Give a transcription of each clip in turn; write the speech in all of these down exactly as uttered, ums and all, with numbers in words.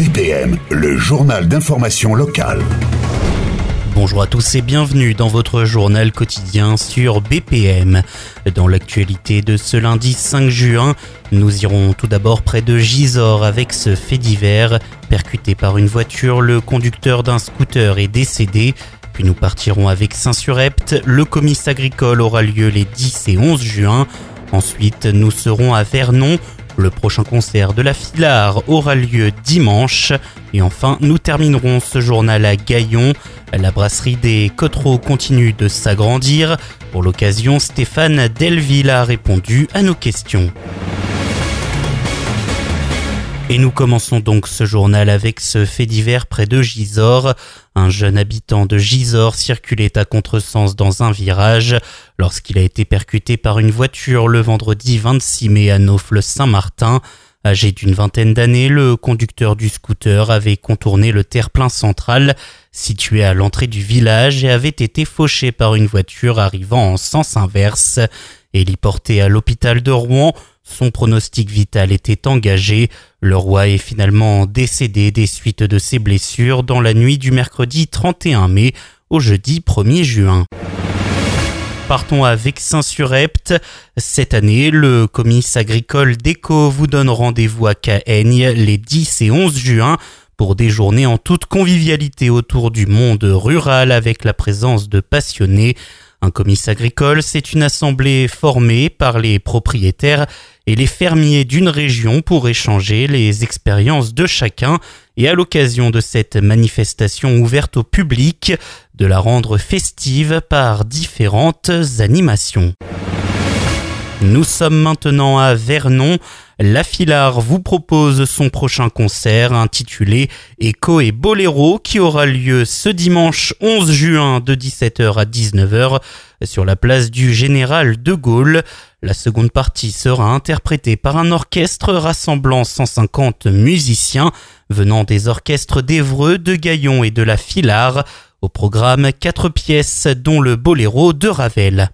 B P M, le journal d'information locale. Bonjour à tous et bienvenue dans votre journal quotidien sur B P M. Dans l'actualité de ce lundi cinq juin, nous irons tout d'abord près de Gisors avec ce fait divers. Percuté par une voiture, le conducteur d'un scooter est décédé. Puis nous partirons avec Saint-Surepte. Le comice agricole aura lieu les dix et onze juin. Ensuite, nous serons à Vernon. Le prochain concert de la Filard aura lieu dimanche. Et enfin, nous terminerons ce journal à Gaillon. La brasserie des Cottereaux continue de s'agrandir. Pour l'occasion, Stéphane Delville a répondu à nos questions. Et nous commençons donc ce journal avec ce fait divers près de Gisors. Un jeune habitant de Gisors circulait à contresens dans un virage lorsqu'il a été percuté par une voiture le vendredi vingt-six mai à Naufle-Saint-Martin. Âgé d'une vingtaine d'années, le conducteur du scooter avait contourné le terre-plein central situé à l'entrée du village et avait été fauché par une voiture arrivant en sens inverse. Héliporté à l'hôpital de Rouen, son pronostic vital était engagé. Le roi est finalement décédé des suites de ses blessures dans la nuit du mercredi trente et un mai au jeudi premier juin. Partons avec Saint-Surepte. Cette année, le comice agricole d'Éco vous donne rendez-vous à Cahaigne les dix et onze juin pour des journées en toute convivialité autour du monde rural avec la présence de passionnés. Un comice agricole, c'est une assemblée formée par les propriétaires et les fermiers d'une région pour échanger les expériences de chacun et à l'occasion de cette manifestation ouverte au public, de la rendre festive par différentes animations. Nous sommes maintenant à Vernon. La Filard vous propose son prochain concert intitulé Echo et Boléro qui aura lieu ce dimanche onze juin de dix-sept heures à dix-neuf heures sur la place du Général de Gaulle. La seconde partie sera interprétée par un orchestre rassemblant cent cinquante musiciens venant des orchestres d'Évreux, de Gaillon et de la Filard. Au programme, quatre pièces dont le Boléro de Ravel.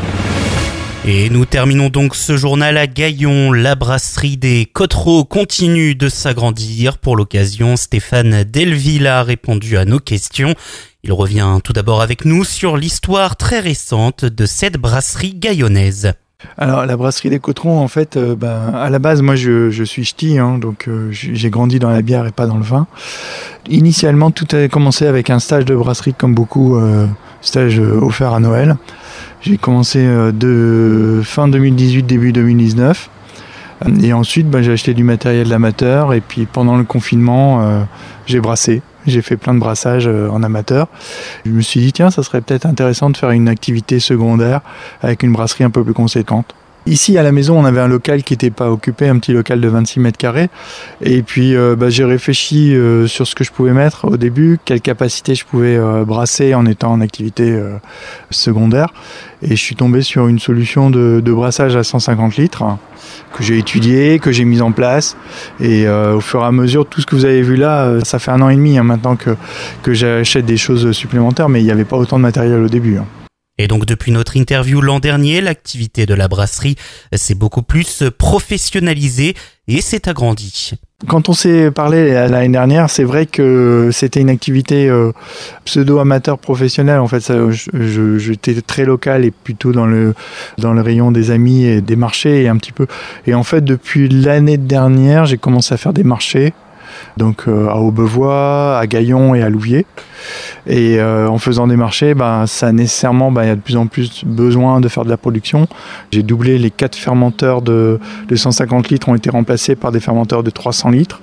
Et nous terminons donc ce journal à Gaillon. La brasserie des Cottereaux continue de s'agrandir. Pour l'occasion, Stéphane Delville a répondu à nos questions. Il revient tout d'abord avec nous sur l'histoire très récente de cette brasserie gaillonnaise. Alors la brasserie des Cottereaux, en fait, euh, ben, à la base, moi je, je suis ch'ti, hein, donc euh, j'ai grandi dans la bière et pas dans le vin. Initialement, tout a commencé avec un stage de brasserie, comme beaucoup, euh, stage euh, offert à Noël. J'ai commencé euh, de fin deux mille dix-huit, début deux mille dix-neuf. Et ensuite, ben, j'ai acheté du matériel amateur. Et puis pendant le confinement, euh, j'ai brassé. J'ai fait plein de brassages euh, en amateur. Je me suis dit, tiens, ça serait peut-être intéressant de faire une activité secondaire avec une brasserie un peu plus conséquente. Ici, à la maison, on avait un local qui n'était pas occupé, un petit local de vingt-six mètres carrés. Et puis, euh, bah, j'ai réfléchi euh, sur ce que je pouvais mettre au début, quelle capacité je pouvais euh, brasser en étant en activité euh, secondaire. Et je suis tombé sur une solution de, de brassage à cent cinquante litres hein, que j'ai étudié, que j'ai mise en place. Et euh, au fur et à mesure, tout ce que vous avez vu là, euh, ça fait un an et demi hein, maintenant que, que j'achète des choses supplémentaires, mais il n'y avait pas autant de matériel au début. Hein. Et donc depuis notre interview l'an dernier, l'activité de la brasserie s'est beaucoup plus professionnalisée et s'est agrandie. Quand on s'est parlé l'année dernière, c'est vrai que c'était une activité euh, pseudo-amateur professionnelle. En fait, ça, je, je, j'étais très local et plutôt dans le, dans le rayon des amis et des marchés et un petit peu. Et en fait, depuis l'année dernière, j'ai commencé à faire des marchés. Donc euh, à Aubevoie, à Gaillon et à Louviers. Et euh, en faisant des marchés, ben, ça nécessairement, ben, y a de plus en plus besoin de faire de la production. J'ai doublé les quatre fermenteurs de, de cent cinquante litres ont été remplacés par des fermenteurs de trois cents litres.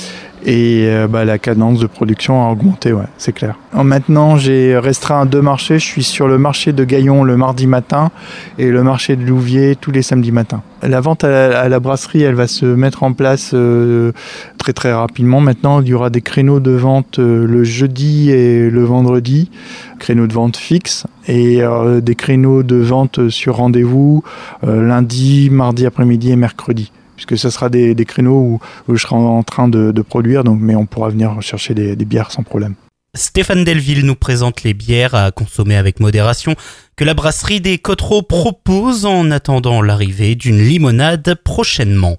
Et euh, bah, la cadence de production a augmenté, ouais, c'est clair. Alors maintenant, j'ai restreint à deux marchés. Je suis sur le marché de Gaillon le mardi matin et le marché de Louviers tous les samedis matins. La vente à la, à la brasserie, elle va se mettre en place euh, très très rapidement. Maintenant, il y aura des créneaux de vente euh, le jeudi et le vendredi, créneaux de vente fixes, et euh, des créneaux de vente sur rendez-vous euh, lundi, mardi après-midi et mercredi. Puisque ce sera des, des créneaux où, où je serai en train de, de produire, donc, mais on pourra venir chercher des, des bières sans problème. Stéphane Delville nous présente les bières à consommer avec modération que la brasserie des Cottereaux propose en attendant l'arrivée d'une limonade prochainement.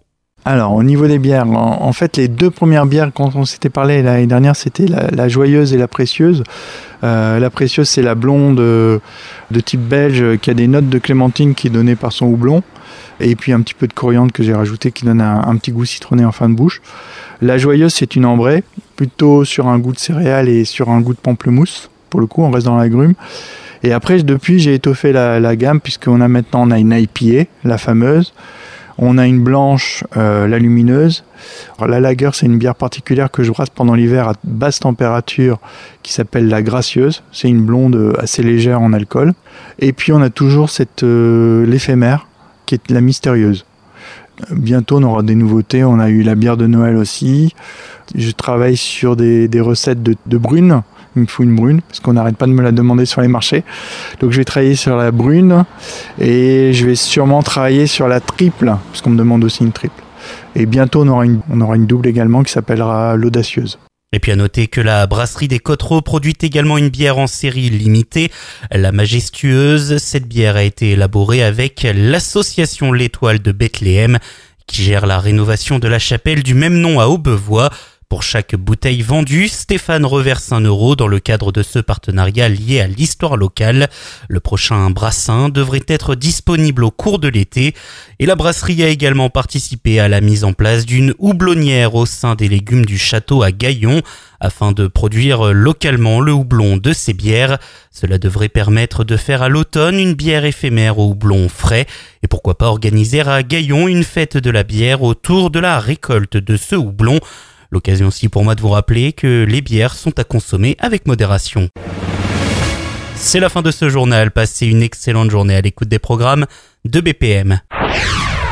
Alors, au niveau des bières, en, en fait, les deux premières bières, quand on s'était parlé l'année dernière, c'était la, la Joyeuse et la Précieuse. Euh, la Précieuse, c'est la blonde euh, de type belge qui a des notes de clémentine qui est donnée par son houblon. Et puis un petit peu de coriandre que j'ai rajouté qui donne un, un petit goût citronné en fin de bouche. La Joyeuse, c'est une ambrée, plutôt sur un goût de céréales et sur un goût de pamplemousse. Pour le coup, on reste dans l'agrume. Et après, depuis, j'ai étoffé la, la gamme puisqu'on a maintenant on a une I P A, la fameuse. On a une blanche, euh, la lumineuse. Alors, la lager, c'est une bière particulière que je brasse pendant l'hiver à basse température qui s'appelle la gracieuse. C'est une blonde assez légère en alcool. Et puis, on a toujours cette, euh, l'éphémère qui est la mystérieuse. Bientôt, on aura des nouveautés. On a eu la bière de Noël aussi. Je travaille sur des, des recettes de, de brune. Il me faut une brune, parce qu'on n'arrête pas de me la demander sur les marchés. Donc je vais travailler sur la brune, et je vais sûrement travailler sur la triple, parce qu'on me demande aussi une triple. Et bientôt, on aura une, on aura une double également qui s'appellera l'audacieuse. Et puis à noter que la brasserie des Cottereaux produit également une bière en série limitée, la Majestueuse. Cette bière a été élaborée avec l'association L'Étoile de Bethléem, qui gère la rénovation de la chapelle du même nom à Aubevoie. Pour chaque bouteille vendue, Stéphane reverse un euro dans le cadre de ce partenariat lié à l'histoire locale. Le prochain brassin devrait être disponible au cours de l'été. Et la brasserie a également participé à la mise en place d'une houblonnière au sein des légumes du château à Gaillon, afin de produire localement le houblon de ces bières. Cela devrait permettre de faire à l'automne une bière éphémère au houblon frais. Et pourquoi pas organiser à Gaillon une fête de la bière autour de la récolte de ce houblon. L'occasion aussi pour moi de vous rappeler que les bières sont à consommer avec modération. C'est la fin de ce journal. Passez une excellente journée à l'écoute des programmes de B P M.